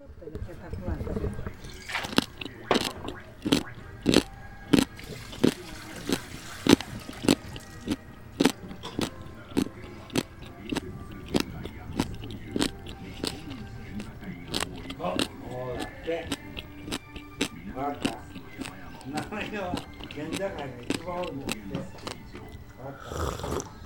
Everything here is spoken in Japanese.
名前は県境が一番多いんですって。